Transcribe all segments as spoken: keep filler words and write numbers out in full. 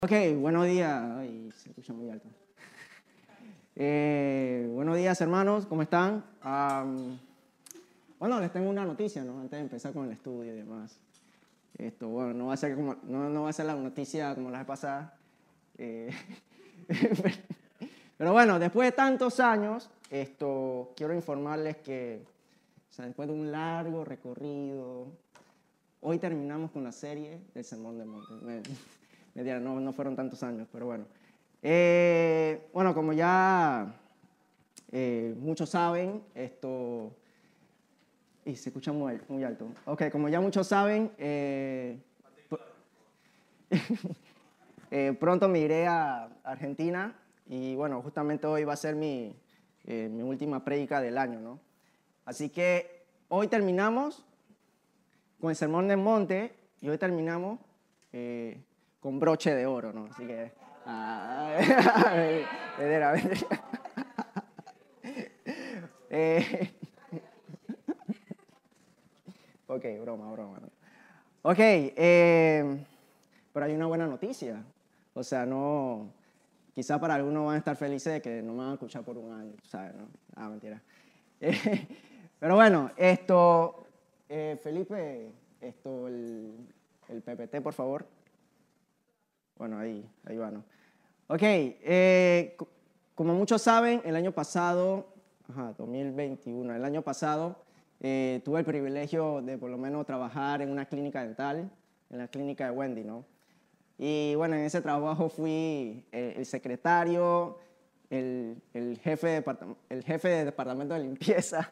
Ok, buenos días. Ay, se escucha muy alto. Eh, buenos días, hermanos, ¿cómo están? Um, bueno, les tengo una noticia, ¿no? Antes de empezar con el estudio y demás. Esto, bueno, no va a ser, como, no, no va a ser la noticia como la vez pasada. Eh, pero bueno, después de tantos años, esto, quiero informarles que, o sea, después de un largo recorrido, hoy terminamos con la serie del Sermón del Monte. Me, me dirán, no, no fueron tantos años, pero bueno. Eh, bueno, como ya eh, muchos saben, esto... Y se escucha muy, muy alto. Ok, como ya muchos saben, eh, eh, pronto me iré a Argentina y bueno, justamente hoy va a ser mi, eh, mi última prédica del año, ¿no? Así que hoy terminamos con el Sermón del Monte y hoy terminamos eh, con broche de oro, ¿no? Así que... Ah, vedera, vedera. eh, ok, broma, broma. ¿No? Ok, eh, pero hay una buena noticia. O sea, no... Quizá para algunos van a estar felices de que no me van a escuchar por un año, ¿sabes? ¿No? Ah, mentira. Eh, pero bueno, esto... Eh, Felipe, esto, el, el P P T, por favor. Bueno, ahí, ahí va, ¿no? Ok, eh, como muchos saben, el año pasado, ajá, dos mil veintiuno, el año pasado, eh, tuve el privilegio de por lo menos trabajar en una clínica dental, en la clínica de Wendy, ¿no? Y bueno, en ese trabajo fui el, el secretario, el, el, jefe de el jefe de departamento de limpieza,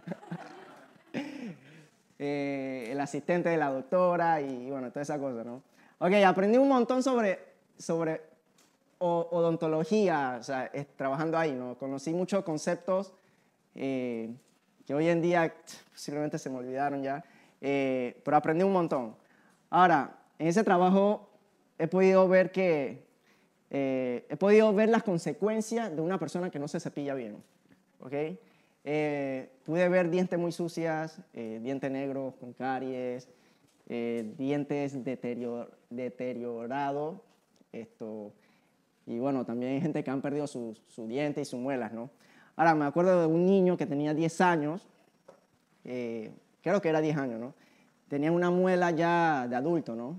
eh, el asistente de la doctora y bueno, toda esa cosa, ¿no? Ok, aprendí un montón sobre, sobre odontología, o sea, es, trabajando ahí, ¿no? Conocí muchos conceptos eh, que hoy en día posiblemente se me olvidaron ya, eh, pero aprendí un montón. Ahora, en ese trabajo he podido ver que, eh, he podido ver las consecuencias de una persona que no se cepilla bien, ¿ok? Eh, pude ver dientes muy sucias, eh, dientes negros con caries, eh, dientes deterior, deteriorados, esto... Y bueno, también hay gente que han perdido sus su dientes y sus muelas, ¿no? Ahora, me acuerdo de un niño que tenía diez años, eh, creo que era diez años, ¿no? Tenía una muela ya de adulto, ¿no?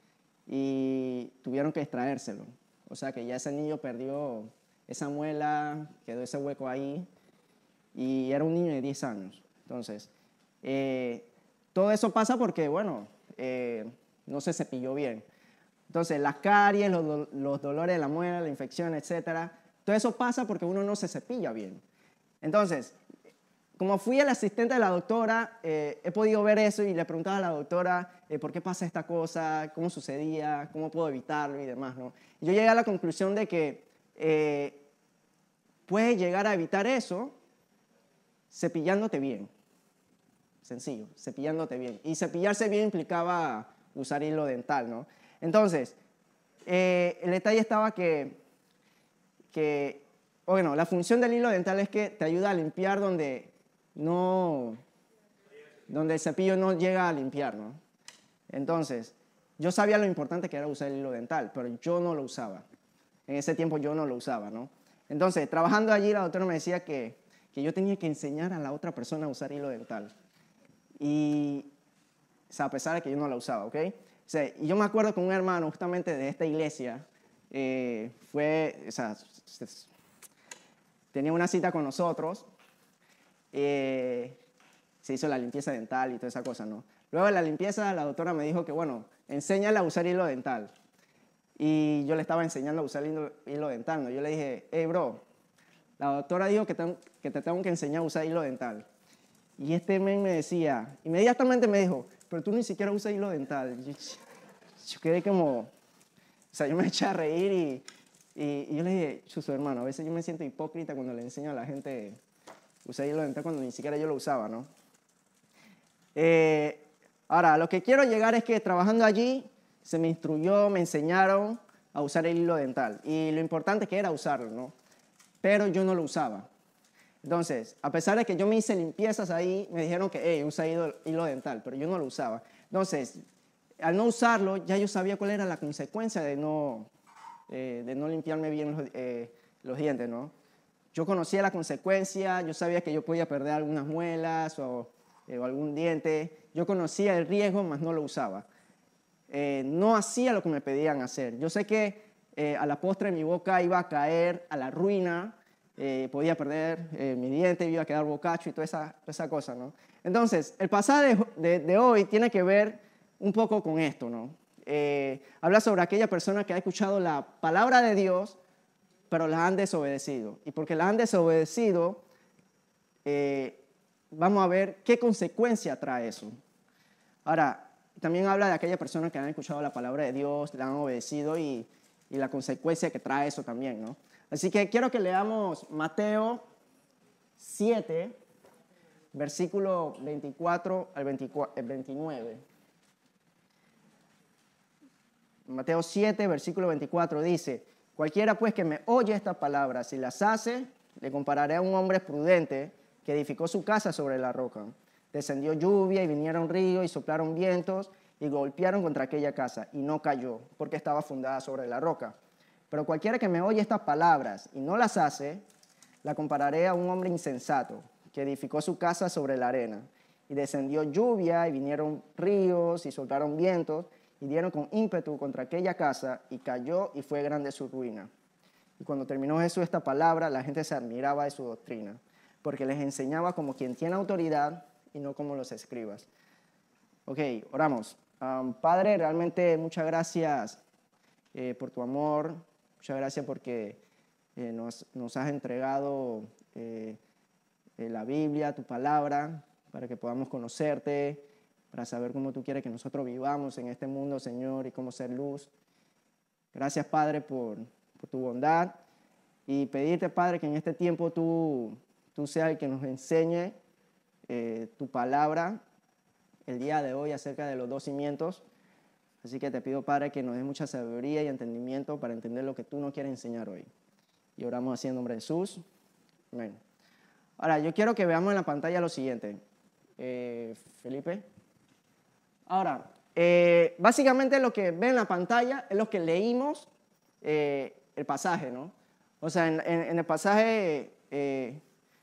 Y tuvieron que extraérselo. O sea que ya ese niño perdió esa muela, quedó ese hueco ahí, y era un niño de diez años. Entonces, eh, todo eso pasa porque, bueno, eh, no se cepilló bien. Entonces, las caries, los, do los dolores de la muela, la infección, etcétera, todo eso pasa porque uno no se cepilla bien. Entonces, como fui el asistente de la doctora, eh, he podido ver eso y le preguntaba a la doctora eh, por qué pasa esta cosa, cómo sucedía, cómo puedo evitarlo y demás, ¿no? Y yo llegué a la conclusión de que eh, puedes llegar a evitar eso cepillándote bien. Sencillo, cepillándote bien. Y cepillarse bien implicaba usar hilo dental, ¿no? Entonces, eh, el detalle estaba que, que, bueno, la función del hilo dental es que te ayuda a limpiar donde, no, donde el cepillo no llega a limpiar, ¿no? Entonces, yo sabía lo importante que era usar el hilo dental, pero yo no lo usaba. En ese tiempo yo no lo usaba, ¿no? Entonces, trabajando allí, la doctora me decía que, que yo tenía que enseñar a la otra persona a usar hilo dental. Y, o sea, a pesar de que yo no la usaba, ¿ok? O sea, y yo me acuerdo que un hermano justamente de esta iglesia eh, fue, o sea, tenía una cita con nosotros, eh, se hizo la limpieza dental y toda esa cosa, ¿no? Luego de la limpieza, la doctora me dijo que, bueno, enséñale a usar hilo dental. Y yo le estaba enseñando a usar hilo, hilo dental, ¿no? Yo le dije, hey, bro, la doctora dijo que te, que te tengo que enseñar a usar hilo dental. Y este men me decía, inmediatamente me dijo, pero tú ni siquiera usas hilo dental. Yo, yo quedé como, o sea, yo me eché a reír y, y, y yo le dije, chuzo hermano, a veces yo me siento hipócrita cuando le enseño a la gente usar hilo dental cuando ni siquiera yo lo usaba, ¿no? Eh, ahora, lo que quiero llegar es que trabajando allí se me instruyó, me enseñaron a usar el hilo dental. Y lo importante que era usarlo, ¿no? Pero yo no lo usaba. Entonces, a pesar de que yo me hice limpiezas ahí, me dijeron que, hey, usa hilo, hilo dental, pero yo no lo usaba. Entonces, al no usarlo, ya yo sabía cuál era la consecuencia de no, eh, de no limpiarme bien los, eh, los dientes, ¿no? Yo conocía la consecuencia, yo sabía que yo podía perder algunas muelas o, eh, o algún diente. Yo conocía el riesgo, mas no lo usaba. Eh, no hacía lo que me pedían hacer. Yo sé que eh, a la postre mi boca iba a caer a la ruina, eh, podía perder eh, mi diente, iba a quedar bocacho y toda esa, toda esa cosa, ¿no? Entonces, el pasaje de, de, de hoy tiene que ver un poco con esto, ¿no? Eh, habla sobre aquella persona que ha escuchado la palabra de Dios, pero la han desobedecido. Y porque la han desobedecido, eh, vamos a ver qué consecuencia trae eso. Ahora, también habla de aquella persona que han escuchado la palabra de Dios, la han obedecido y, y la consecuencia que trae eso también, ¿no? Así que quiero que leamos Mateo siete, versículo veinticuatro al veintinueve. Mateo siete, versículo veinticuatro dice: cualquiera pues que me oye estas palabras y las hace, le compararé a un hombre prudente que edificó su casa sobre la roca. Descendió lluvia y vinieron ríos y soplaron vientos y golpearon contra aquella casa y no cayó porque estaba fundada sobre la roca. Pero cualquiera que me oye estas palabras y no las hace, la compararé a un hombre insensato que edificó su casa sobre la arena. Y descendió lluvia y vinieron ríos y soplaron vientos y dieron con ímpetu contra aquella casa y cayó y fue grande su ruina. Y cuando terminó Jesús esta palabra, la gente se admiraba de su doctrina, porque les enseñaba como quien tiene autoridad y no como los escribas. Ok, oramos. Um, Padre, realmente muchas gracias eh, por tu amor, muchas gracias porque eh, nos, nos has entregado eh, eh, la Biblia, tu palabra, para que podamos conocerte, para saber cómo tú quieres que nosotros vivamos en este mundo, Señor, y cómo ser luz. Gracias, Padre, por, por tu bondad y pedirte, Padre, que en este tiempo tú, tú seas el que nos enseñe eh, tu palabra el día de hoy acerca de los dos cimientos. Así que te pido, Padre, que nos des mucha sabiduría y entendimiento para entender lo que tú nos quieres enseñar hoy. Y oramos así en nombre de Jesús. Amén. Ahora, yo quiero que veamos en la pantalla lo siguiente. Eh, Felipe. Ahora, eh, básicamente lo que ven en la pantalla es lo que leímos eh, el pasaje, ¿no? O sea, en, en, en el pasaje eh,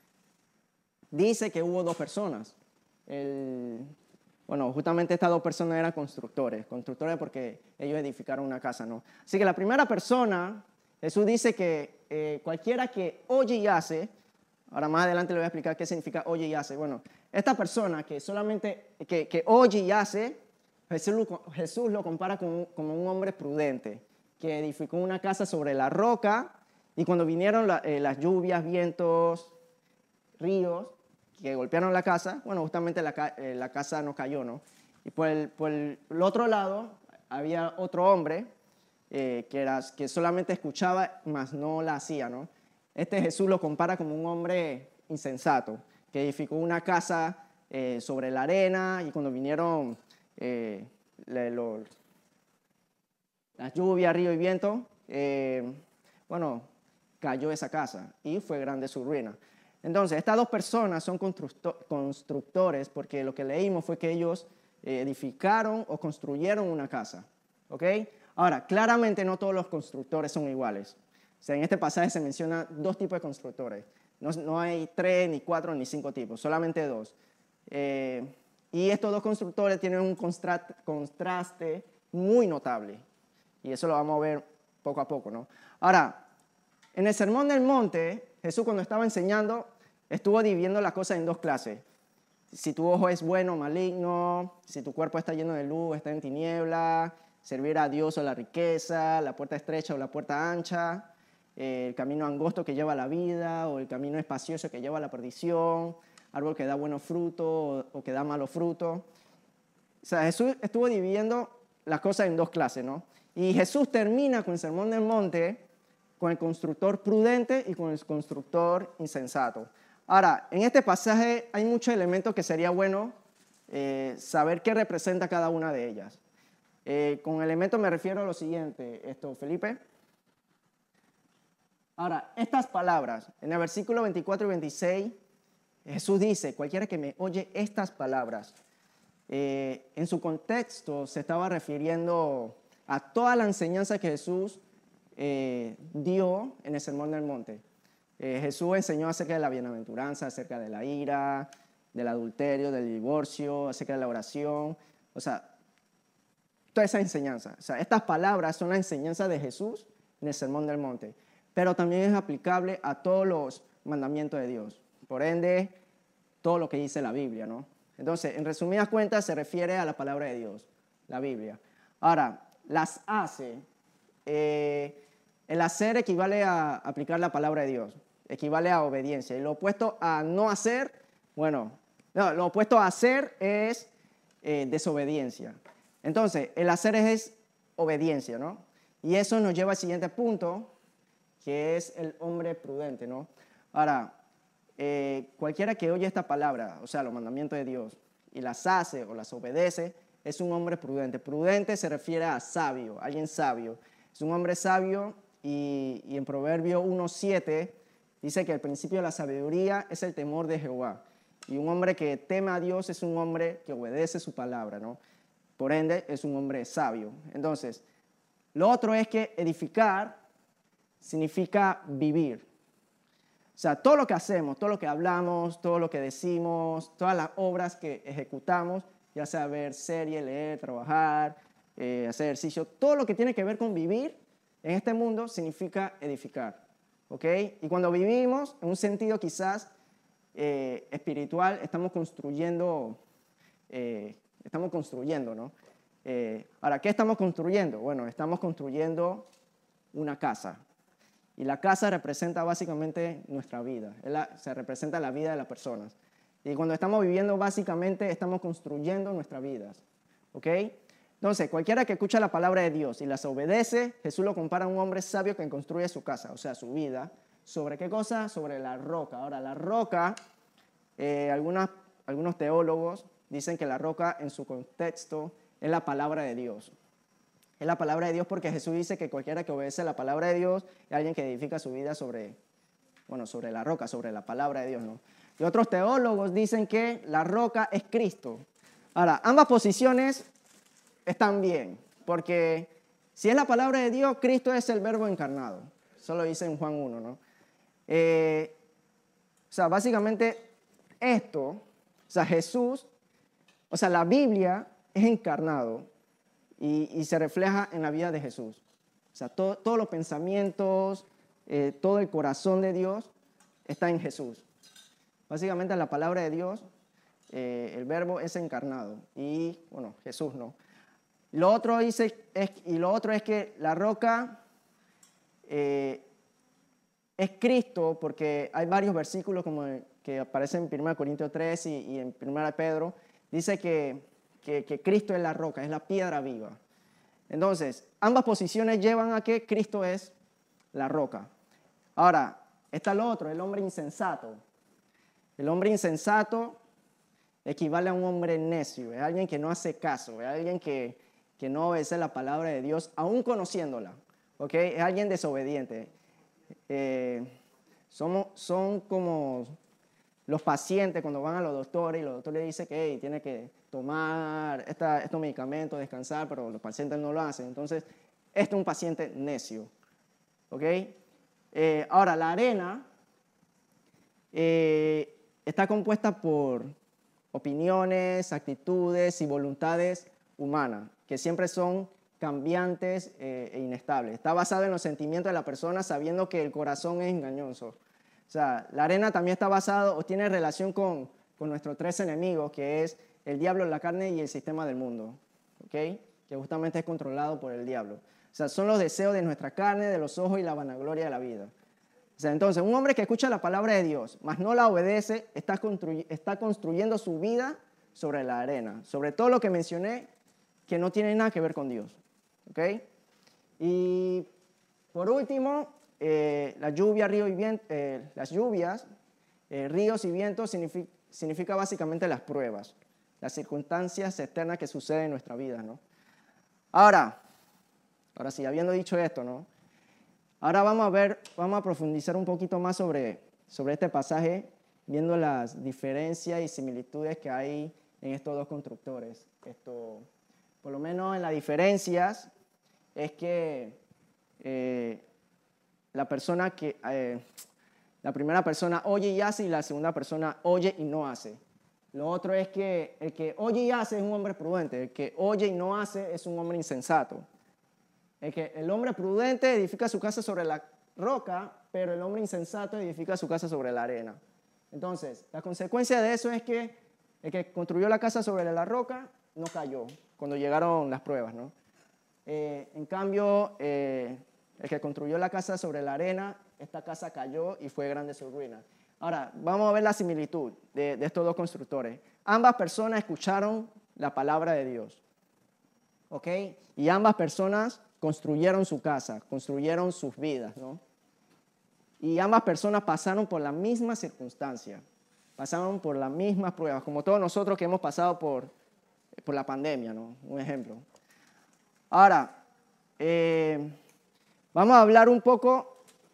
dice que hubo dos personas. El, bueno, justamente estas dos personas eran constructores, constructores porque ellos edificaron una casa, ¿no? Así que la primera persona, Jesús dice que eh, cualquiera que oye y hace, ahora más adelante le voy a explicar qué significa oye y hace. Bueno, esta persona que solamente, que, que oye y hace, Jesús lo, Jesús lo compara como, como un hombre prudente, que edificó una casa sobre la roca y cuando vinieron la, eh, las lluvias, vientos, ríos, que golpearon la casa, bueno, justamente la, eh, la casa no cayó, ¿no? Y por el, por el, el otro lado había otro hombre eh, que, era, que solamente escuchaba, mas no la hacía, ¿no? Este Jesús lo compara como un hombre insensato, que edificó una casa eh, sobre la arena y cuando vinieron eh, le, lo, las lluvias, río y viento, eh, bueno, cayó esa casa y fue grande su ruina. Entonces, estas dos personas son constructores porque lo que leímos fue que ellos edificaron o construyeron una casa. ¿Ok? Ahora, claramente no todos los constructores son iguales. O sea, en este pasaje se menciona dos tipos de constructores. No, no hay tres, ni cuatro, ni cinco tipos, solamente dos. Eh, y estos dos constructores tienen un contraste muy notable. Y eso lo vamos a ver poco a poco, ¿no? Ahora, en el Sermón del Monte, Jesús cuando estaba enseñando, estuvo dividiendo las cosas en dos clases. Si tu ojo es bueno o maligno, si tu cuerpo está lleno de luz, está en tiniebla, servir a Dios o la riqueza, la puerta estrecha o la puerta ancha, eh, el camino angosto que lleva a la vida o el camino espacioso que lleva a la perdición, árbol que da buenos frutos o, o que da malos frutos. O sea, Jesús estuvo dividiendo las cosas en dos clases, ¿no? Y Jesús termina con el Sermón del Monte con el constructor prudente y con el constructor insensato. Ahora, en este pasaje hay muchos elementos que sería bueno eh, saber qué representa cada una de ellas. Eh, con elementos me refiero a lo siguiente, esto, Felipe. Ahora, estas palabras, en el versículo veinticuatro y veintiséis, Jesús dice, cualquiera que me oye estas palabras, eh, en su contexto se estaba refiriendo a toda la enseñanza que Jesús eh, dio en el Sermón del Monte. Eh, Jesús enseñó acerca de la bienaventuranza, acerca de la ira, del adulterio, del divorcio, acerca de la oración. O sea, toda esa enseñanza. O sea, estas palabras son la enseñanza de Jesús en el Sermón del Monte, pero también es aplicable a todos los mandamientos de Dios. Por ende, todo lo que dice la Biblia, ¿no? Entonces, en resumidas cuentas, se refiere a la palabra de Dios, la Biblia. Ahora, las hace. Eh, el hacer equivale a aplicar la palabra de Dios, equivale a obediencia. Y lo opuesto a no hacer, bueno, no, lo opuesto a hacer es eh, desobediencia. Entonces, el hacer es, es obediencia, ¿no? Y eso nos lleva al siguiente punto, que es el hombre prudente, ¿no? Ahora, eh, cualquiera que oye esta palabra, o sea, los mandamientos de Dios, y las hace o las obedece, es un hombre prudente. Prudente se refiere a sabio, alguien sabio. Es un hombre sabio y, y en Proverbio uno siete dice que el principio de la sabiduría es el temor de Jehová. Y un hombre que teme a Dios es un hombre que obedece su palabra, ¿no? Por ende, es un hombre sabio. Entonces, lo otro es que edificar significa vivir. O sea, todo lo que hacemos, todo lo que hablamos, todo lo que decimos, todas las obras que ejecutamos, ya sea ver serie, leer, trabajar, eh, hacer ejercicio, todo lo que tiene que ver con vivir en este mundo significa edificar, ¿ok? Y cuando vivimos, en un sentido quizás eh, espiritual, estamos construyendo, eh, estamos construyendo, ¿no? Eh, ahora, ¿qué estamos construyendo? Bueno, estamos construyendo una casa. Y la casa representa básicamente nuestra vida, la, se representa la vida de las personas. Y cuando estamos viviendo, básicamente estamos construyendo nuestras vidas, ¿ok? Entonces, cualquiera que escucha la palabra de Dios y las obedece, Jesús lo compara a un hombre sabio que construye su casa, o sea, su vida. ¿Sobre qué cosa? Sobre la roca. Ahora, la roca, eh, algunas, algunos teólogos dicen que la roca en su contexto es la palabra de Dios. Es la palabra de Dios porque Jesús dice que cualquiera que obedece la palabra de Dios es alguien que edifica su vida sobre, bueno, sobre la roca, sobre la palabra de Dios, ¿no? Y otros teólogos dicen que la roca es Cristo. Ahora, ambas posiciones están bien, porque si es la palabra de Dios, Cristo es el verbo encarnado. Eso lo dice en Juan uno, ¿no? Eh, o sea, básicamente esto, o sea, Jesús, o sea, la Biblia es encarnado. Y, y se refleja en la vida de Jesús. O sea, todo, todos los pensamientos, eh, todo el corazón de Dios está en Jesús. Básicamente la palabra de Dios, eh, el verbo es encarnado. Y, bueno, Jesús no. Lo otro dice, es, y lo otro es que la roca eh, es Cristo, porque hay varios versículos como el, que aparecen en primera Corintios tres y, y en primera Pedro, dice que Que, que Cristo es la roca, es la piedra viva. Entonces, ambas posiciones llevan a que Cristo es la roca. Ahora, está lo otro, el hombre insensato. El hombre insensato equivale a un hombre necio, es alguien que no hace caso, es alguien que, que no obedece la palabra de Dios, aún conociéndola, ¿ok? Es alguien desobediente. Eh, somos, son como los pacientes cuando van a los doctores y los doctores les dicen que hey, tiene que tomar esta, estos medicamentos, descansar, pero los pacientes no lo hacen. Entonces, este es un paciente necio. ¿Ok? Eh, ahora, la arena eh, está compuesta por opiniones, actitudes y voluntades humanas, que siempre son cambiantes eh, e inestables. Está basado en los sentimientos de la persona sabiendo que el corazón es engañoso. O sea, la arena también está basado o tiene relación con, con nuestros tres enemigos, que es el diablo, la carne y el sistema del mundo, ¿ok? Que justamente es controlado por el diablo. O sea, son los deseos de nuestra carne, de los ojos y la vanagloria de la vida. O sea, entonces, un hombre que escucha la palabra de Dios, mas no la obedece, está, construy- está construyendo su vida sobre la arena, sobre todo lo que mencioné, que no tiene nada que ver con Dios, ¿ok? Y por último, eh, la lluvia, río y viento, eh, las lluvias, eh, ríos y vientos significa, significa básicamente las pruebas, las circunstancias externas que suceden en nuestra vida, ¿no? Ahora, ahora sí, habiendo dicho esto, ¿no? Ahora vamos a ver, vamos a profundizar un poquito más sobre, sobre este pasaje, viendo las diferencias y similitudes que hay en estos dos constructores. Esto, por lo menos en las diferencias, es que eh, la persona que, eh, la primera persona oye y hace y la segunda persona oye y no hace. Lo otro es que el que oye y hace es un hombre prudente, el que oye y no hace es un hombre insensato. El, que, el hombre prudente edifica su casa sobre la roca, pero el hombre insensato edifica su casa sobre la arena. Entonces, la consecuencia de eso es que el que construyó la casa sobre la roca no cayó cuando llegaron las pruebas, ¿no? Eh, en cambio, eh, el que construyó la casa sobre la arena, esta casa cayó y fue grande su ruina. Ahora, vamos a ver la similitud de, de estos dos constructores. Ambas personas escucharon la palabra de Dios, ¿ok? Y ambas personas construyeron su casa, construyeron sus vidas, ¿no? Y ambas personas pasaron por la misma circunstancia, pasaron por las mismas pruebas, como todos nosotros que hemos pasado por, por la pandemia, ¿no? Un ejemplo. Ahora, eh, vamos a hablar un poco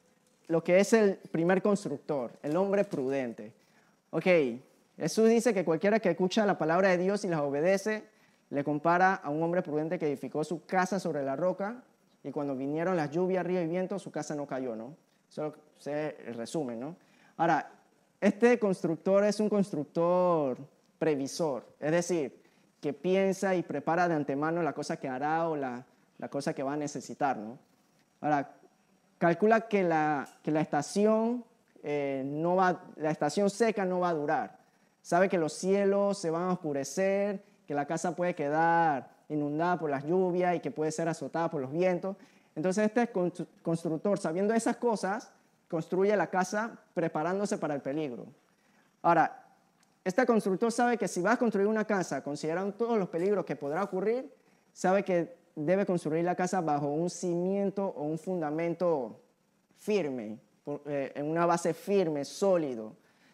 lo que es el primer constructor, el hombre prudente. Ok, Jesús dice que cualquiera que escucha la palabra de Dios y las obedece, le compara a un hombre prudente que edificó su casa sobre la roca y cuando vinieron las lluvias, río y viento, su casa no cayó, ¿no? Eso es el resumen, ¿no? Ahora, este constructor es un constructor previsor, es decir, que piensa y prepara de antemano la cosa que hará o la, la cosa que va a necesitar, ¿no? Ahora, calcula que la, que la estación eh, no va, la estación seca no va a durar. Sabe que los cielos se van a oscurecer, que la casa puede quedar inundada por las lluvias y que puede ser azotada por los vientos. Entonces este constructor, sabiendo esas cosas, construye la casa preparándose para el peligro. Ahora, este constructor sabe que si va a construir una casa, considerando todos los peligros que podrá ocurrir, sabe que debe construir la casa bajo un cimiento o un fundamento firme, eh, en una base firme, sólido.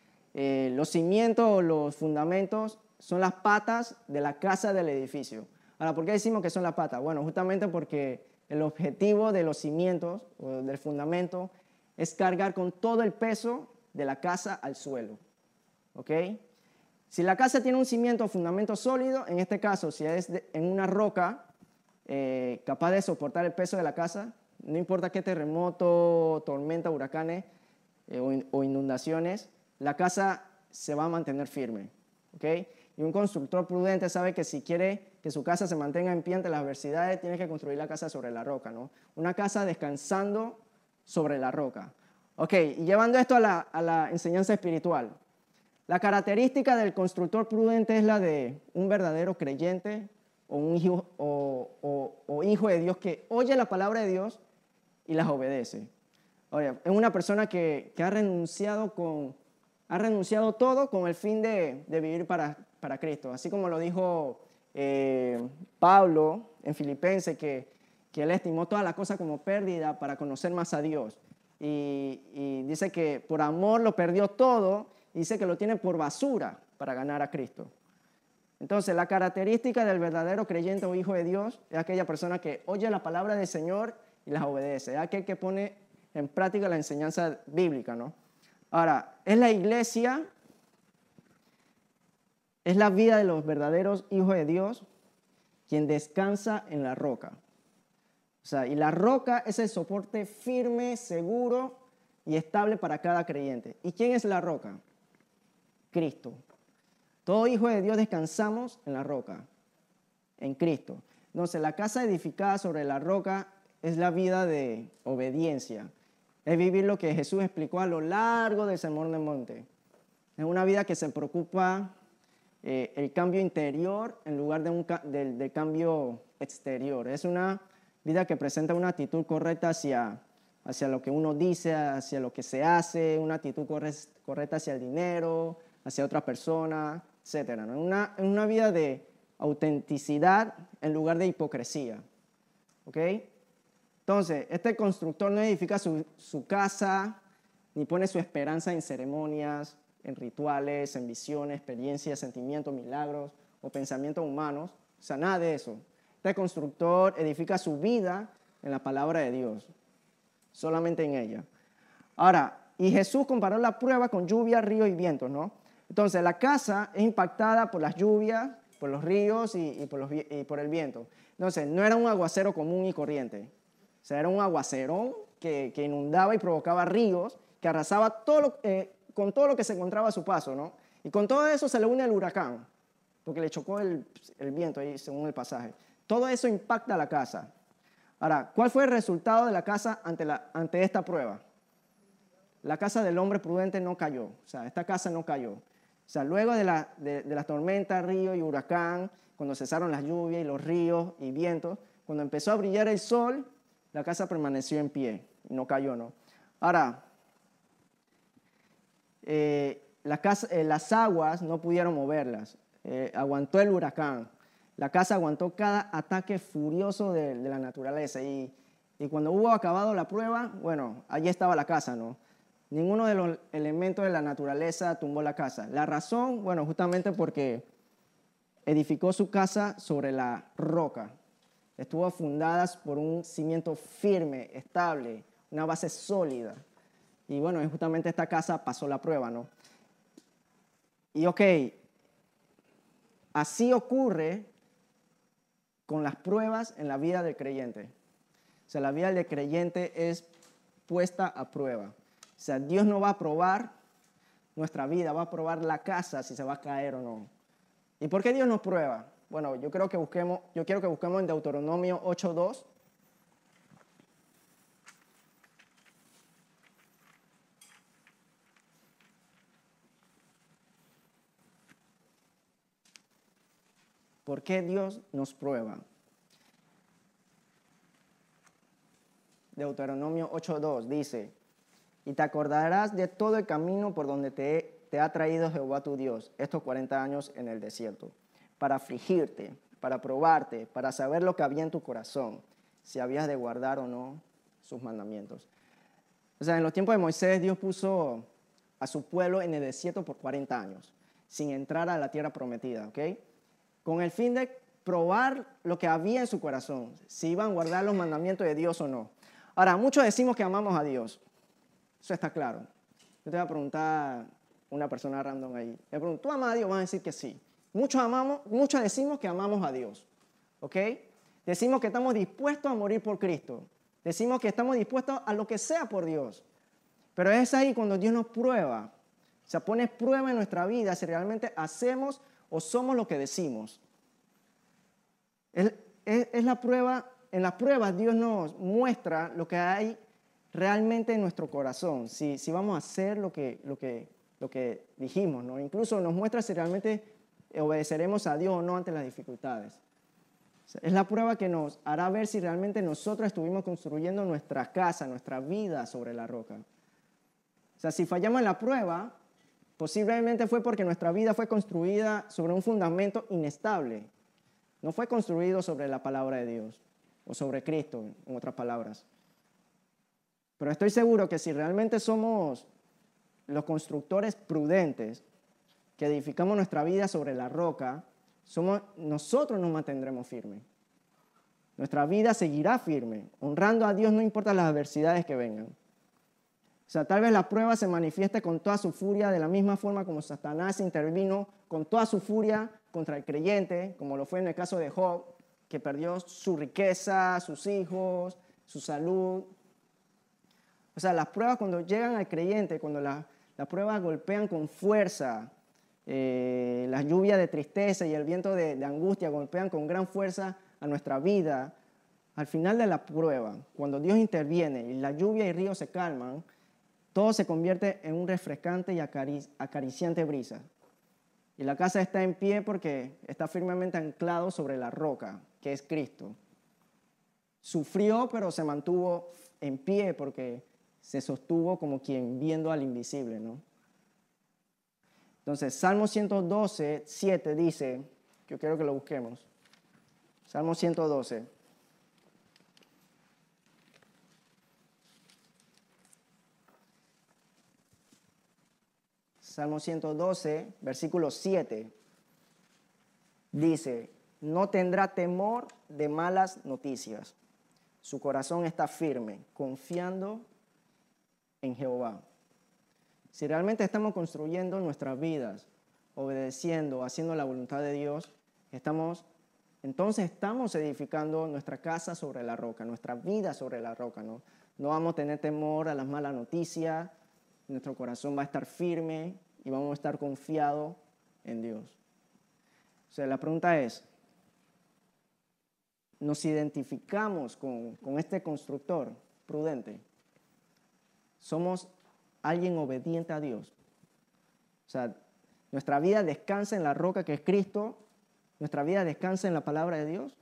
Eh, los cimientos o los fundamentos son las patas de la casa del edificio. Ahora, ¿por qué decimos que son las patas? Bueno, justamente porque el objetivo de los cimientos o del fundamento es cargar con todo el peso de la casa al suelo. ¿Ok? Si la casa tiene un cimiento o fundamento sólido, en este caso, si es de, en una roca eh, capaz de soportar el peso de la casa, no importa qué terremoto, tormenta, huracanes eh, o, o inundaciones, la casa se va a mantener firme. ¿Ok? Y un constructor prudente sabe que si quiere que su casa se mantenga en pie ante las adversidades, tiene que construir la casa sobre la roca, ¿no? Una casa descansando sobre la roca. Ok, y llevando esto a la, a la enseñanza espiritual. La característica del constructor prudente es la de un verdadero creyente o, un hijo, o, o, o hijo de Dios que oye la palabra de Dios y las obedece. Oye, es una persona que, que ha, renunciado con, ha renunciado todo con el fin de, de vivir para, para Cristo. Así como lo dijo eh, Pablo en Filipenses, que, que él estimó todas las cosas como pérdida para conocer más a Dios. Y, y dice que por amor lo perdió todo. Dice que lo tiene por basura para ganar a Cristo. Entonces, la característica del verdadero creyente o hijo de Dios es aquella persona que oye la palabra del Señor y las obedece. Es aquel que pone en práctica la enseñanza bíblica, ¿no? Ahora, es la iglesia, es la vida de los verdaderos hijos de Dios quien descansa en la roca. O sea, y la roca es el soporte firme, seguro y estable para cada creyente. ¿Y quién es la roca? Cristo. Todo hijo de Dios descansamos en la roca, en Cristo. Entonces, la casa edificada sobre la roca es la vida de obediencia. Es vivir lo que Jesús explicó a lo largo del Sermón del Monte. Es una vida que se preocupa eh, el cambio interior en lugar de un, del, del cambio exterior. Es una vida que presenta una actitud correcta hacia, hacia lo que uno dice, hacia lo que se hace, una actitud correcta hacia el dinero, hacia otra persona, etcétera, ¿no? Una, una vida de autenticidad en lugar de hipocresía. ¿Ok? Entonces, este constructor no edifica su, su casa, ni pone su esperanza en ceremonias, en rituales, en visiones, experiencias, sentimientos, milagros o pensamientos humanos. O sea, nada de eso. Este constructor edifica su vida en la palabra de Dios, solamente en ella. Ahora, y Jesús comparó la prueba con lluvia, río y vientos, ¿no? Entonces, la casa es impactada por las lluvias, por los ríos y, y, por los, y por el viento. Entonces, no era un aguacero común y corriente, sea, era un aguacerón que, que inundaba y provocaba ríos, que arrasaba todo lo, eh, con todo lo que se encontraba a su paso, ¿no? Y con todo eso se le une el huracán, porque le chocó el, el viento ahí, según el pasaje. Todo eso impacta a la casa. Ahora, ¿cuál fue el resultado de la casa ante, la, ante esta prueba? La casa del hombre prudente no cayó. O sea, esta casa no cayó. O sea, luego de la, de, de la tormenta, río y huracán, cuando cesaron las lluvias y los ríos y vientos, cuando empezó a brillar el sol, la casa permaneció en pie. No cayó, ¿no? Ahora, eh, la casa, eh, las aguas no pudieron moverlas. Eh, aguantó el huracán. La casa aguantó cada ataque furioso de, de la naturaleza. Y, y cuando hubo acabado la prueba, bueno, allí estaba la casa, ¿no? Ninguno de los elementos de la naturaleza tumbó la casa. La razón, bueno, justamente porque edificó su casa sobre la roca. Estuvo fundada por un cimiento firme, estable, una base sólida. Y bueno, justamente esta casa pasó la prueba, ¿no? Y ok, así ocurre con las pruebas en la vida del creyente. O sea, la vida del creyente es puesta a prueba. O sea, Dios no va a probar nuestra vida, va a probar la casa si se va a caer o no. ¿Y por qué Dios nos prueba? Bueno, yo creo que busquemos, yo quiero que busquemos en Deuteronomio ocho dos. ¿Por qué Dios nos prueba? Deuteronomio ocho dos dice: y te acordarás de todo el camino por donde te, te ha traído Jehová tu Dios estos cuarenta años en el desierto, para afligirte, para probarte, para saber lo que había en tu corazón, si habías de guardar o no sus mandamientos. O sea, en los tiempos de Moisés, Dios puso a su pueblo en el desierto por cuarenta años, sin entrar a la tierra prometida, ¿ok? Con el fin de probar lo que había en su corazón, si iban a guardar los mandamientos de Dios o no. Ahora, muchos decimos que amamos a Dios. Eso está claro. Yo te voy a preguntar a una persona random ahí. Le pregunto, ¿tú amas a Dios? Van a decir que sí. Muchos, amamos, muchos decimos que amamos a Dios. ¿Ok? Decimos que estamos dispuestos a morir por Cristo. Decimos que estamos dispuestos a lo que sea por Dios. Pero es ahí cuando Dios nos prueba. O sea, pone prueba en nuestra vida si realmente hacemos o somos lo que decimos. Es, es, es la prueba, en las pruebas Dios nos muestra lo que hay realmente en nuestro corazón, si, si vamos a hacer lo que, lo que, lo que dijimos, ¿no? Incluso nos muestra si realmente obedeceremos a Dios o no ante las dificultades. O sea, es la prueba que nos hará ver si realmente nosotros estuvimos construyendo nuestra casa, nuestra vida sobre la roca. O sea, si fallamos en la prueba, posiblemente fue porque nuestra vida fue construida sobre un fundamento inestable. No fue construido sobre la palabra de Dios o sobre Cristo, en otras palabras. Pero estoy seguro que si realmente somos los constructores prudentes, que edificamos nuestra vida sobre la roca, somos, nosotros nos mantendremos firmes. Nuestra vida seguirá firme, honrando a Dios no importa las adversidades que vengan. O sea, tal vez la prueba se manifieste con toda su furia, de la misma forma como Satanás intervino con toda su furia contra el creyente, como lo fue en el caso de Job, que perdió su riqueza, sus hijos, su salud. O sea, las pruebas cuando llegan al creyente, cuando la, las pruebas golpean con fuerza, eh, las lluvias de tristeza y el viento de, de angustia golpean con gran fuerza a nuestra vida, al final de la prueba, cuando Dios interviene y la lluvia y el río se calman, todo se convierte en un refrescante y acarici- acariciante brisa. Y la casa está en pie porque está firmemente anclado sobre la roca, que es Cristo. Sufrió, pero se mantuvo en pie porque se sostuvo como quien viendo al invisible, ¿no? Entonces, Salmo ciento doce, siete dice, yo quiero que lo busquemos. Salmo ciento doce. Salmo ciento doce, versículo siete, dice, no tendrá temor de malas noticias. Su corazón está firme, confiando en Jehová. Si realmente estamos construyendo nuestras vidas, obedeciendo, haciendo la voluntad de Dios, estamos entonces estamos edificando nuestra casa sobre la roca, nuestra vida sobre la roca, ¿no? No vamos a tener temor a las malas noticias, nuestro corazón va a estar firme y vamos a estar confiados en Dios. O sea, la pregunta es, ¿nos identificamos con, con este constructor prudente? ¿Somos alguien obediente a Dios? O sea, nuestra vida descansa en la roca que es Cristo, nuestra vida descansa en la palabra de Dios.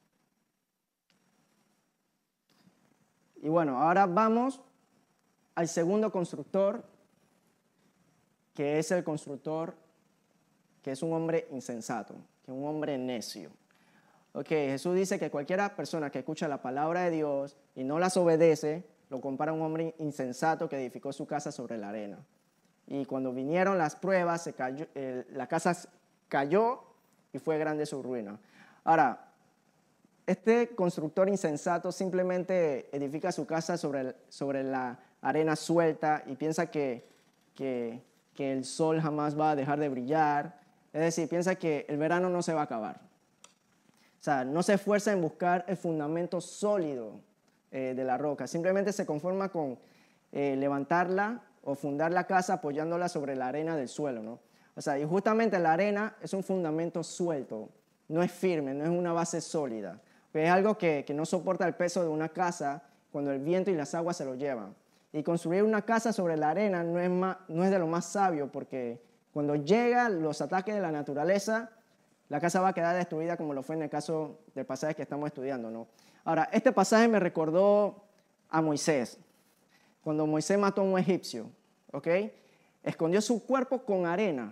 Y bueno, ahora vamos al segundo constructor, que es el constructor que es un hombre insensato, que es un hombre necio. Ok, Jesús dice que cualquier persona que escucha la palabra de Dios y no las obedece, lo compara a un hombre insensato que edificó su casa sobre la arena. Y cuando vinieron las pruebas, se cayó, eh, la casa cayó y fue grande su ruina. Ahora, este constructor insensato simplemente edifica su casa sobre, sobre la arena suelta y piensa que, que, que el sol jamás va a dejar de brillar. Es decir, piensa que el verano no se va a acabar. O sea, no se esfuerza en buscar el fundamento sólido eh, de la roca. Simplemente se conforma con eh, levantarla o fundar la casa apoyándola sobre la arena del suelo, ¿no? O sea, y justamente la arena es un fundamento suelto, no es firme, no es una base sólida. Es algo que, que no soporta el peso de una casa cuando el viento y las aguas se lo llevan. Y construir una casa sobre la arena no es, más, no es de lo más sabio, porque cuando llegan los ataques de la naturaleza, la casa va a quedar destruida, como lo fue en el caso del pasaje que estamos estudiando, ¿no? Ahora, este pasaje me recordó a Moisés, cuando Moisés mató a un egipcio, ¿ok? Escondió su cuerpo con arena.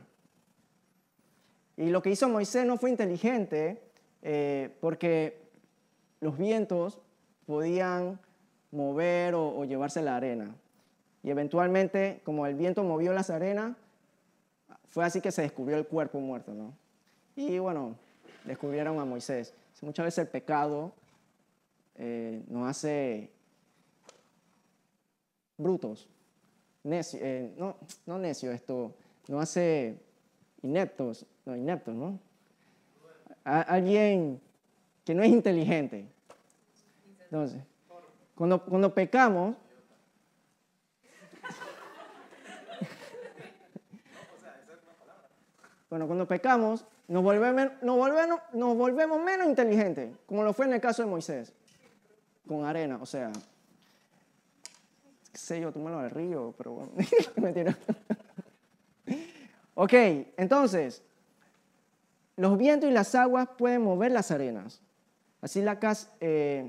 Y lo que hizo Moisés no fue inteligente, eh, porque los vientos podían mover o, o llevarse la arena. Y eventualmente, como el viento movió las arenas, fue así que se descubrió el cuerpo muerto, ¿no? Y bueno, descubrieron a Moisés. Muchas veces el pecado eh, nos hace brutos, necio, eh, no, no necio esto, nos hace ineptos, no, ineptos, ¿no? A, alguien que no es inteligente. Entonces, cuando, cuando pecamos, bueno, cuando pecamos, nos volvemos, nos, volvemos, nos volvemos menos inteligentes, como lo fue en el caso de Moisés, con arena, o sea, qué sé yo, tómalo del río, pero bueno, mentira. Ok, entonces, los vientos y las aguas pueden mover las arenas, así la casa, eh,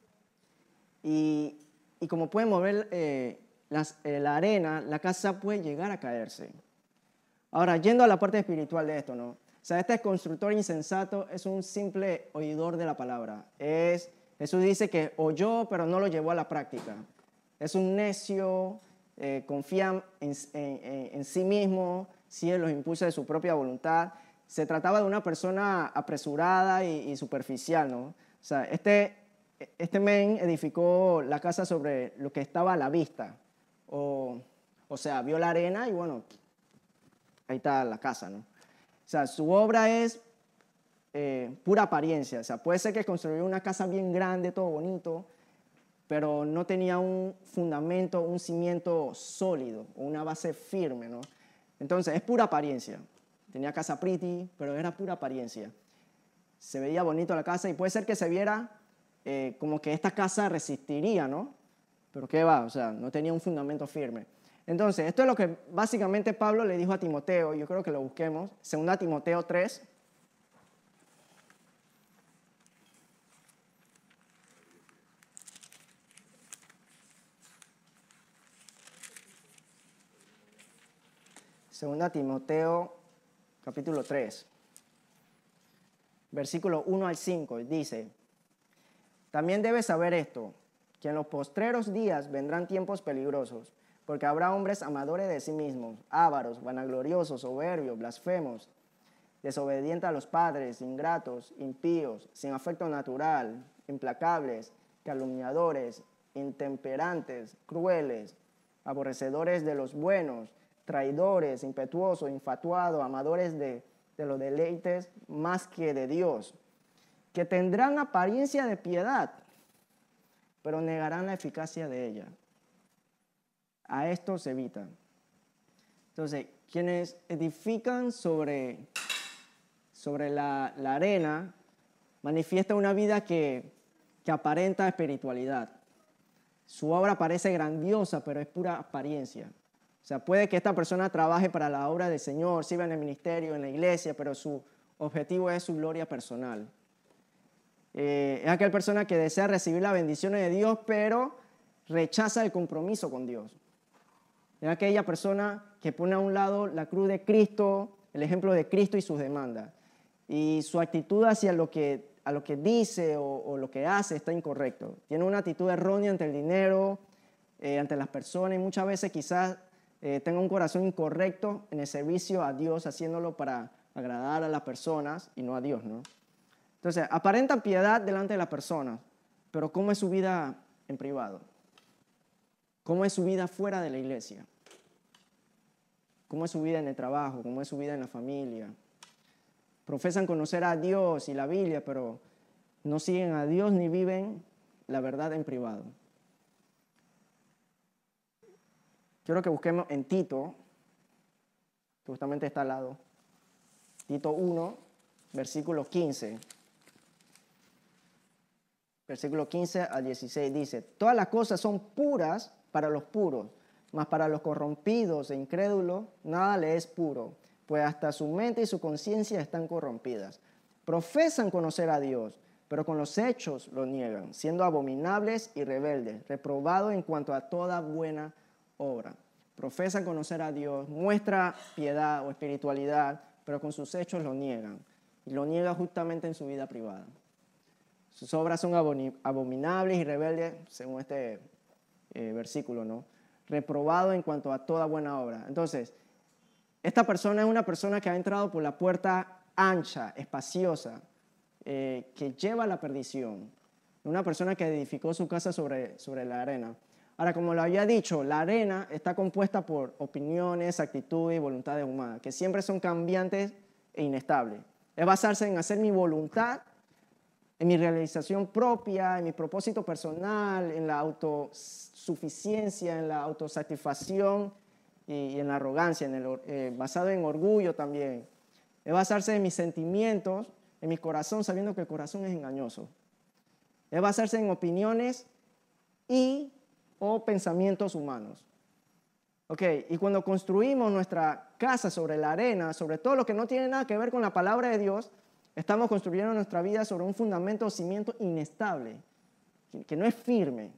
y, y como pueden mover eh, las, eh, la arena, la casa puede llegar a caerse. Ahora, yendo a la parte espiritual de esto, ¿no? O sea, este constructor insensato es un simple oidor de la palabra. Es, Jesús dice que oyó, pero no lo llevó a la práctica. Es un necio, eh, confía en, en, en sí mismo, sigue los impulsos de su propia voluntad. Se trataba de una persona apresurada y, y superficial, ¿no? O sea, este, este men edificó la casa sobre lo que estaba a la vista. O, o sea, vio la arena y bueno, ahí está la casa, ¿no? O sea, su obra es eh, pura apariencia. O sea, puede ser que construyó una casa bien grande, todo bonito, pero no tenía un fundamento, un cimiento sólido, una base firme, ¿no? Entonces, es pura apariencia. Tenía casa pretty, pero era pura apariencia. Se veía bonito la casa y puede ser que se viera eh, como que esta casa resistiría, ¿no? Pero ¿qué va? O sea, no tenía un fundamento firme. Entonces, esto es lo que básicamente Pablo le dijo a Timoteo. Yo creo que lo busquemos. Segunda Timoteo tres. Segunda Timoteo, capítulo tres. Versículo uno al cinco. Dice, también debes saber esto, que en los postreros días vendrán tiempos peligrosos, porque habrá hombres amadores de sí mismos, ávaros, vanagloriosos, soberbios, blasfemos, desobedientes a los padres, ingratos, impíos, sin afecto natural, implacables, calumniadores, intemperantes, crueles, aborrecedores de los buenos, traidores, impetuosos, infatuados, amadores de, de los deleites más que de Dios, que tendrán apariencia de piedad, pero negarán la eficacia de ella. A esto se evita. Entonces, quienes edifican sobre, sobre la, la arena manifiestan una vida que, que aparenta espiritualidad. Su obra parece grandiosa, pero es pura apariencia. O sea, puede que esta persona trabaje para la obra del Señor, sirva en el ministerio, en la iglesia, pero su objetivo es su gloria personal. Eh, es aquella persona que desea recibir las bendiciones de Dios, pero rechaza el compromiso con Dios. Es aquella persona que pone a un lado la cruz de Cristo, el ejemplo de Cristo y sus demandas. Y su actitud hacia lo que, a lo que dice o, o lo que hace está incorrecto. Tiene una actitud errónea ante el dinero, eh, ante las personas, y muchas veces quizás eh, tenga un corazón incorrecto en el servicio a Dios, haciéndolo para agradar a las personas y no a Dios, ¿no? Entonces, aparentan piedad delante de las personas, pero ¿cómo es su vida en privado? ¿Cómo es su vida fuera de la iglesia? ¿Cómo es su vida en el trabajo? ¿Cómo es su vida en la familia? Profesan conocer a Dios y la Biblia, pero no siguen a Dios ni viven la verdad en privado. Quiero que busquemos en Tito, que justamente está al lado. Tito uno, versículo quince. Versículo quince al dieciséis dice: todas las cosas son puras para los puros, mas para los corrompidos e incrédulos nada le es puro, pues hasta su mente y su conciencia están corrompidas. Profesan conocer a Dios, pero con los hechos lo niegan, siendo abominables y rebeldes, reprobados en cuanto a toda buena obra. Profesan conocer a Dios, muestra piedad o espiritualidad, pero con sus hechos lo niegan, y lo niega justamente en su vida privada. Sus obras son abominables y rebeldes, según este eh, versículo, ¿no? Reprobado en cuanto a toda buena obra. Entonces, esta persona es una persona que ha entrado por la puerta ancha, espaciosa, eh, que lleva a la perdición. Una persona que edificó su casa sobre, sobre la arena. Ahora, como lo había dicho, la arena está compuesta por opiniones, actitudes y voluntades humanas, que siempre son cambiantes e inestables. Es basarse en hacer mi voluntad, en mi realización propia, en mi propósito personal, en la autosuficiencia, en la autosatisfacción y, y en la arrogancia, en el, eh, basado en orgullo también. Es basarse en mis sentimientos, en mi corazón, sabiendo que el corazón es engañoso. Es basarse en opiniones y o pensamientos humanos. Ok, y cuando construimos nuestra casa sobre la arena, sobre todo lo que no tiene nada que ver con la palabra de Dios, estamos construyendo nuestra vida sobre un fundamento o cimiento inestable, que no es firme.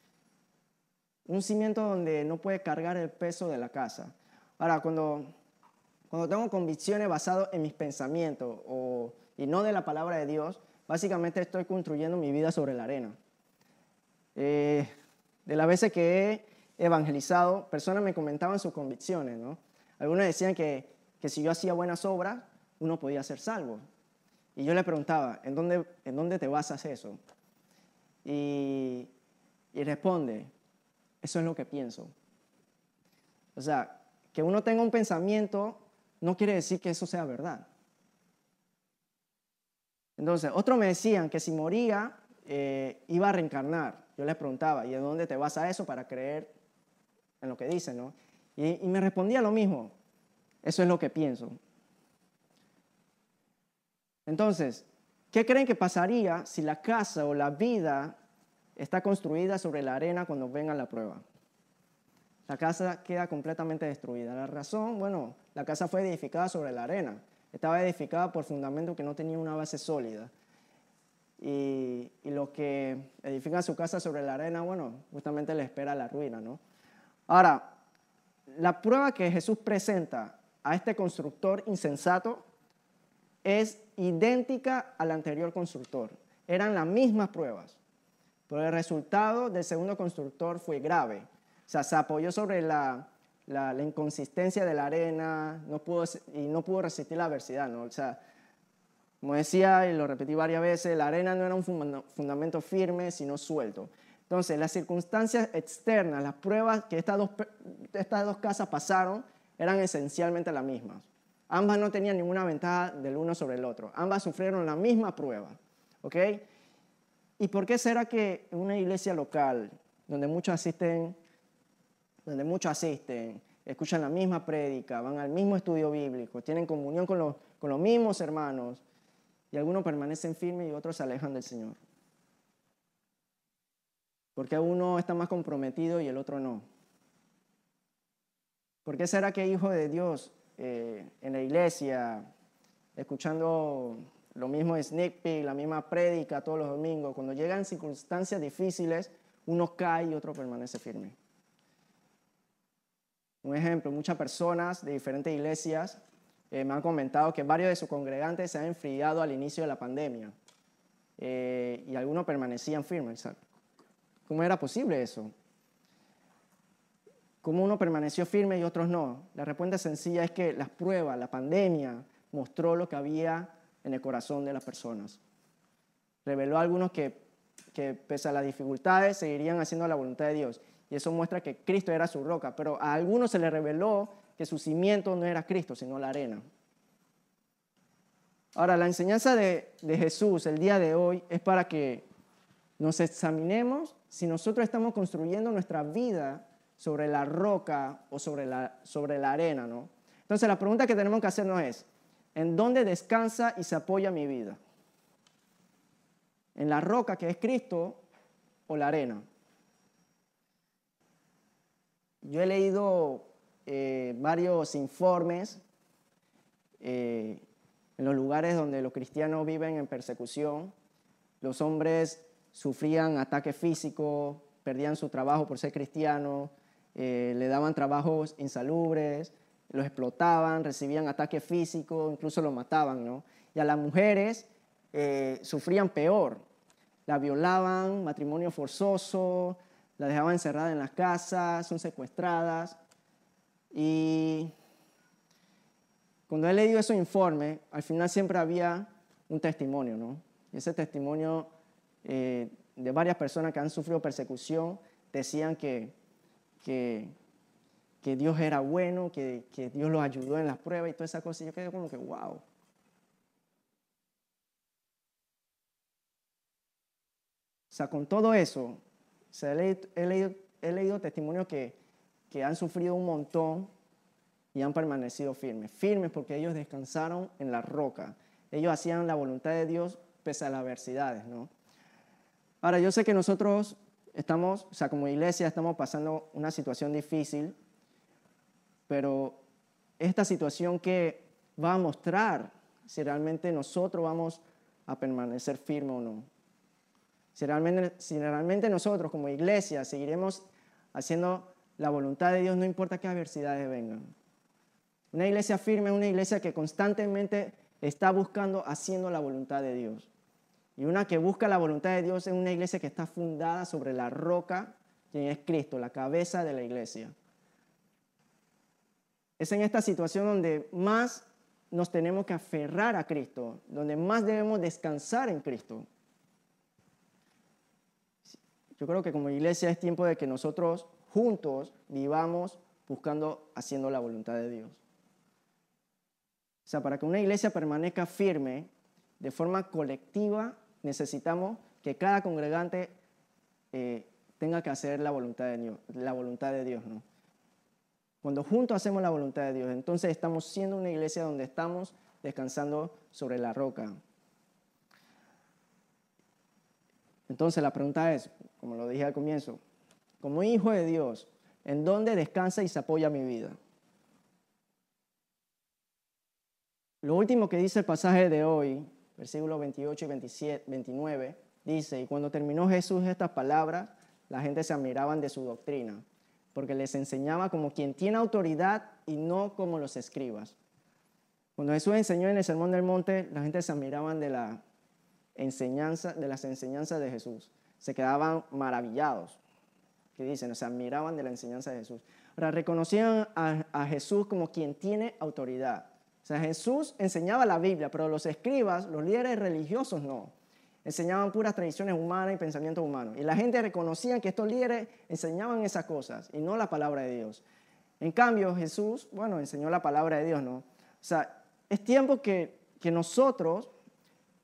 Un cimiento donde no puede cargar el peso de la casa. Ahora, cuando, cuando tengo convicciones basadas en mis pensamientos o, y no de la palabra de Dios, básicamente estoy construyendo mi vida sobre la arena. Eh, de las veces que he evangelizado, personas me comentaban sus convicciones, ¿no? Algunos decían que, que si yo hacía buenas obras, uno podía ser salvo. Y yo le preguntaba, ¿en dónde, ¿en dónde te basas eso? Y, y responde, eso es lo que pienso. O sea, que uno tenga un pensamiento no quiere decir que eso sea verdad. Entonces, otros me decían que si moría, eh, iba a reencarnar. Yo les preguntaba, ¿y de dónde te basas eso para creer en lo que dicen, no? Y, y me respondía lo mismo, eso es lo que pienso. Entonces, ¿qué creen que pasaría si la casa o la vida está construida sobre la arena cuando venga la prueba? La casa queda completamente destruida. La razón, bueno, la casa fue edificada sobre la arena. Estaba edificada por fundamentos que no tenían una base sólida. Y, y los que edifican su casa sobre la arena, bueno, justamente les espera la ruina, ¿no? Ahora, la prueba que Jesús presenta a este constructor insensato es idéntica al anterior constructor. Eran las mismas pruebas, pero el resultado del segundo constructor fue grave. O sea, se apoyó sobre la, la, la inconsistencia de la arena no pudo, y no pudo resistir la adversidad, ¿no? O sea, como decía y lo repetí varias veces, la arena no era un fundamento firme, sino suelto. Entonces, las circunstancias externas, las pruebas que estas dos, estas dos casas pasaron, eran esencialmente las mismas. Ambas no tenían ninguna ventaja del uno sobre el otro. Ambas sufrieron la misma prueba. ¿ok? ¿Y por qué será que en una iglesia local, donde muchos asisten, donde muchos asisten, escuchan la misma prédica, van al mismo estudio bíblico, tienen comunión con los, con los mismos hermanos, y algunos permanecen firmes y otros se alejan del Señor? ¿Por qué uno está más comprometido y el otro no? ¿Por qué será que hijos de Dios eh, en la iglesia, escuchando lo mismo de sneak peek, la misma prédica todos los domingos, cuando llegan circunstancias difíciles, uno cae y otro permanece firme? Un ejemplo, muchas personas de diferentes iglesias eh, me han comentado que varios de sus congregantes se han enfriado al inicio de la pandemia eh, y algunos permanecían firmes. ¿Cómo era posible eso? ¿Cómo uno permaneció firme y otros no? La respuesta sencilla es que las pruebas, la pandemia, mostró lo que había en el corazón de las personas. Reveló a algunos que, que pese a las dificultades seguirían haciendo la voluntad de Dios. Y eso muestra que Cristo era su roca. Pero a algunos se les reveló que su cimiento no era Cristo, sino la arena. Ahora, la enseñanza de, de Jesús el día de hoy es para que nos examinemos si nosotros estamos construyendo nuestra vida sobre la roca o sobre la, sobre la arena, ¿no? Entonces la pregunta que tenemos que hacernos es, ¿en dónde descansa y se apoya mi vida? ¿En la roca que es Cristo o la arena? Yo he leído eh, varios informes eh, en los lugares donde los cristianos viven en persecución. Los hombres sufrían ataques físicos, perdían su trabajo por ser cristianos, eh, le daban trabajos insalubres, los explotaban, recibían ataques físicos, incluso los mataban, ¿no? Y a las mujeres eh, sufrían peor, la violaban, matrimonio forzoso, la dejaban encerrada en las casas, son secuestradas. Y cuando he leído esos informes, al final siempre había un testimonio, ¿no? Y ese testimonio eh, de varias personas que han sufrido persecución decían que, que, que Dios era bueno, que, que Dios los ayudó en las pruebas y todas esas cosas. Y yo quedé como que, wow. O sea, con todo eso, o sea, he, leído, he, leído, he leído testimonios que, que han sufrido un montón y han permanecido firmes. Firmes porque ellos descansaron en la roca. Ellos hacían la voluntad de Dios pese a las adversidades, ¿no? Ahora, yo sé que nosotros estamos, o sea, como iglesia estamos pasando una situación difícil, pero esta situación que va a mostrar si realmente nosotros vamos a permanecer firmes o no. Si realmente, si realmente nosotros como iglesia seguiremos haciendo la voluntad de Dios, no importa qué adversidades vengan. Una iglesia firme es una iglesia que constantemente está buscando, haciendo la voluntad de Dios. Y una que busca la voluntad de Dios es una iglesia que está fundada sobre la roca, quien es Cristo, la cabeza de la iglesia. Es en esta situación donde más nos tenemos que aferrar a Cristo, donde más debemos descansar en Cristo. Yo creo que como iglesia es tiempo de que nosotros juntos vivamos buscando, haciendo la voluntad de Dios. O sea, para que una iglesia permanezca firme, de forma colectiva, necesitamos que cada congregante eh, tenga que hacer la voluntad de Dios, la voluntad de Dios, ¿no? Cuando juntos hacemos la voluntad de Dios, entonces estamos siendo una iglesia donde estamos descansando sobre la roca. Entonces la pregunta es, como lo dije al comienzo, como hijo de Dios, ¿en dónde descansa y se apoya mi vida? Lo último que dice el pasaje de hoy, versículos veintiocho y veintisiete, veintinueve, dice, y cuando terminó Jesús estas palabras, la gente se admiraban de su doctrina, porque les enseñaba como quien tiene autoridad y no como los escribas. Cuando Jesús enseñó en el Sermón del Monte, la gente se admiraban de, la enseñanza, de las enseñanzas de Jesús. Se quedaban maravillados. ¿Qué dicen? Se admiraban de la enseñanza de Jesús. Ahora, reconocían a, a Jesús como quien tiene autoridad. O sea, Jesús enseñaba la Biblia, pero los escribas, los líderes religiosos no. Enseñaban puras tradiciones humanas y pensamientos humanos. Y la gente reconocía que estos líderes enseñaban esas cosas y no la palabra de Dios. En cambio, Jesús, bueno, enseñó la palabra de Dios, ¿no? O sea, es tiempo que, que nosotros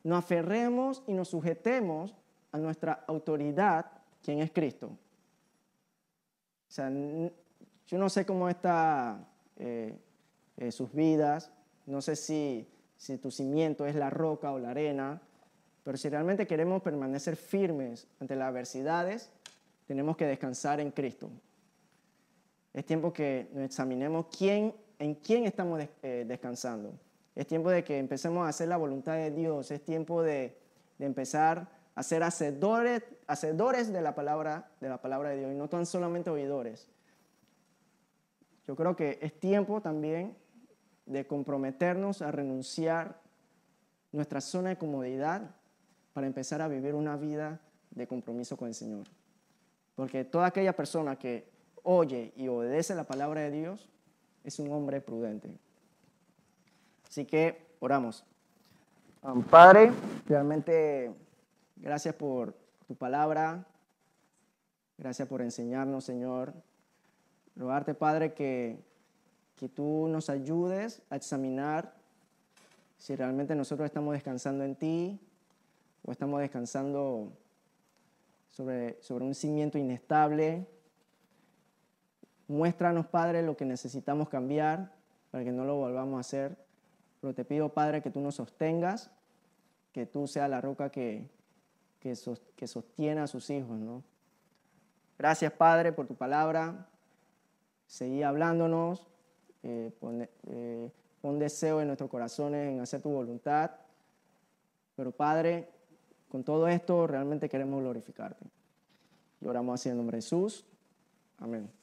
nos aferremos y nos sujetemos a nuestra autoridad, quien es Cristo. O sea, yo no sé cómo están eh, eh, sus vidas, no sé si, si tu cimiento es la roca o la arena, pero si realmente queremos permanecer firmes ante las adversidades, tenemos que descansar en Cristo. Es tiempo que nos examinemos quién, en quién estamos des, eh, descansando. Es tiempo de que empecemos a hacer la voluntad de Dios. Es tiempo de, de empezar a ser hacedores, hacedores de la palabra, de la palabra de Dios y no tan solamente oidores. Yo creo que es tiempo también de comprometernos a renunciar nuestra zona de comodidad para empezar a vivir una vida de compromiso con el Señor. Porque toda aquella persona que oye y obedece la palabra de Dios es un hombre prudente. Así que oramos. Um, Padre, realmente gracias por tu palabra. Gracias por enseñarnos, Señor. Rogarte, Padre, que, que tú nos ayudes a examinar si realmente nosotros estamos descansando en ti o estamos descansando sobre, sobre un cimiento inestable. Muéstranos, Padre, lo que necesitamos cambiar para que no lo volvamos a hacer. Pero te pido, Padre, que tú nos sostengas, que tú seas la roca que, que, que sostiene a sus hijos, ¿no? Gracias, Padre, por tu palabra. Seguí hablándonos. Eh, pon, eh, pon deseo en nuestros corazones en hacer tu voluntad. Pero, Padre, con todo esto realmente queremos glorificarte. Y oramos así en el nombre de Jesús. Amén.